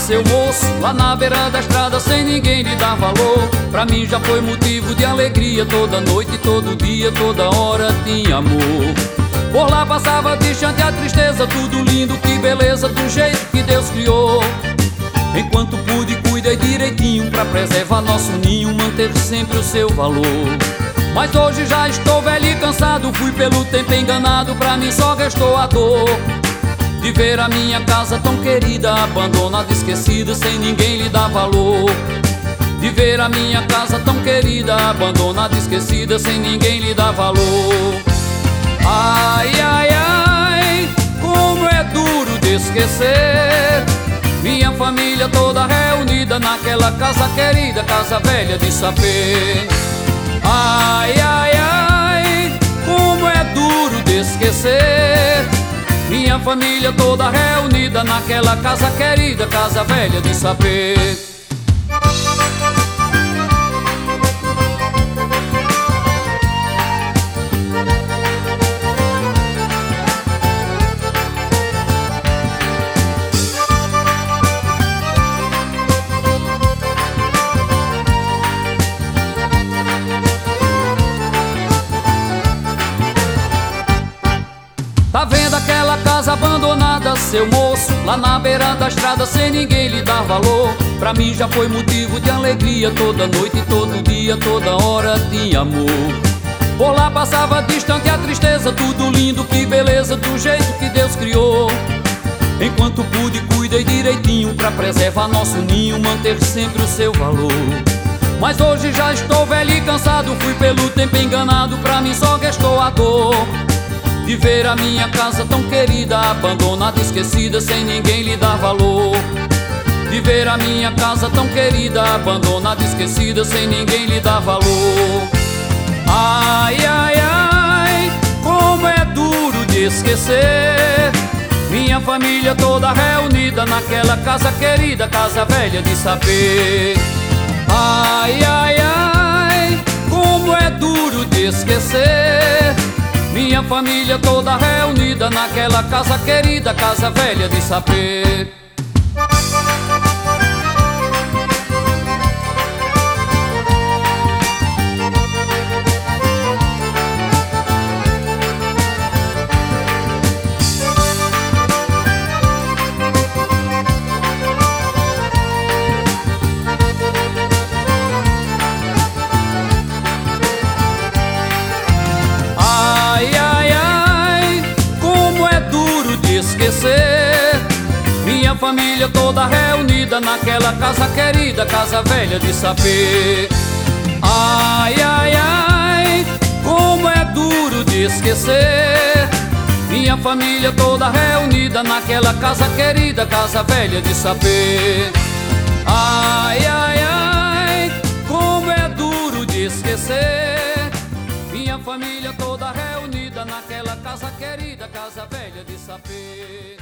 seu moço, lá na beira da estrada, sem ninguém lhe dar valor. Pra mim já foi motivo de alegria, toda noite, todo dia, toda hora tinha amor. Por lá passava distante a tristeza, tudo lindo, que beleza, do jeito que Deus criou. Enquanto pude, cuidei direitinho pra preservar nosso ninho, manter sempre o seu valor. Mas hoje já estou velho e cansado, fui pelo tempo enganado, pra mim só restou a dor de ver a minha casa tão querida, abandonada, esquecida, sem ninguém lhe dar valor. De ver a minha casa tão querida, abandonada, esquecida, sem ninguém lhe dar valor. Ai, ai, ai, como é duro de esquecer minha família toda reunida naquela casa querida, casa velha de sapê. Ai, ai, ai, como é duro de esquecer minha família toda reunida naquela casa querida, casa velha de sapê. Tá vendo aquela casa abandonada, seu moço, lá na beira da estrada, sem ninguém lhe dar valor? Pra mim já foi motivo de alegria, toda noite, todo dia, toda hora tinha amor. Por lá passava distante a tristeza, tudo lindo, que beleza, do jeito que Deus criou. Enquanto pude, cuidei direitinho pra preservar nosso ninho, manter sempre o seu valor. Mas hoje já estou velho e cansado, fui pelo tempo enganado, pra mim só restou a dor de ver a minha casa tão querida, abandonada, esquecida, sem ninguém lhe dar valor. De ver a minha casa tão querida, abandonada, esquecida, sem ninguém lhe dar valor. Ai, ai, ai, como é duro de esquecer minha família toda reunida naquela casa querida, casa velha de sapê. Ai, ai, ai, como é duro de esquecer minha família toda reunida naquela casa querida, casa velha de sapê. Esquecer minha família toda reunida naquela casa querida, casa velha de sapê. Ai, ai, ai, como é duro de esquecer minha família toda reunida naquela casa querida, casa velha de sapê. Ai, ai, ai, como é duro de esquecer minha família toda reunida naquela casa querida, casa velha de sapê.